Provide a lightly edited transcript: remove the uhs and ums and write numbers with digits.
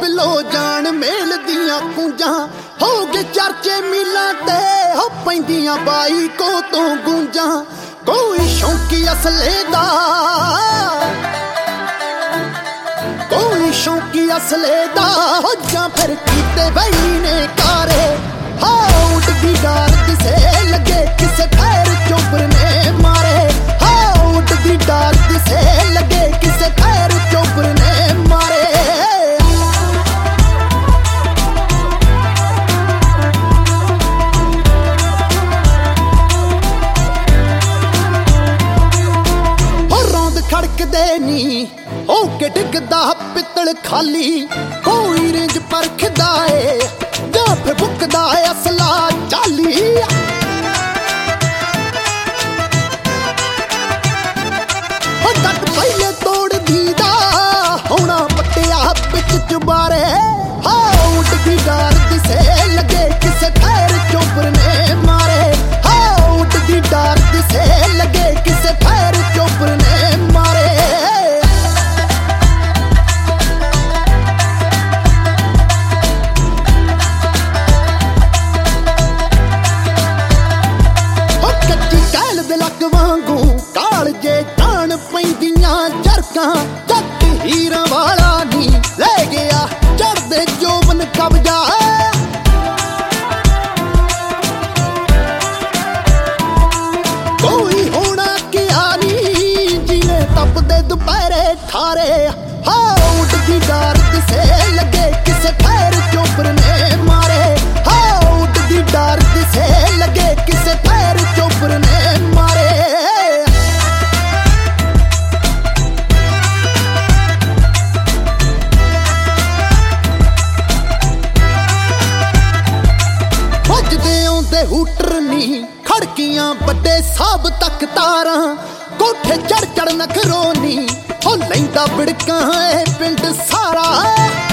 below जान mail दियां कूंजां हो गए चर्चे मीलां ते हो पैंदियां बाई को तो गूंजां कोई शौकी असले दा कोई शौकी असले दा हो जां फिर कीते बई ने कारे हाँ उड़दी डार दिसे लगे किसे पैर चोपर ने मारे हाँ उड़दी डार दिसे लगे किसे पैर चोपर ने मारे खड़कदे नी ओ के डिगदा पित्तल खाली कोई रेंज परखदा है जां फिर बुकदा है असला चाली ओ तक पहले तोड़ दीदा होना पट्टिया बिच चुबारे हाँ उड़दी डार दिसे लगे किसे पैर चोपर ने मारे हाँ उड़दी डार दिसे लगे किसे पैर चोपर ने मारे वांगू काल जे जान पैंदियां चरकां जट हीरा वाला नी ले गया चढ़दे जोबन कब्जा कोई होना क्या नी जिने तपदे दोपहरे ठारे हाँ उड़दी डार दिसे लगे किसे पैर चोपर ने मारे हाँ उड़दी डार दिसे लगे किसे पैर चोपर ने मारे हूटर नी खड़कियां बड़े साब तक तारा कोठे चढ़ चढ़ नखरो नी हो लैंदा बिड़का है पिंड सारा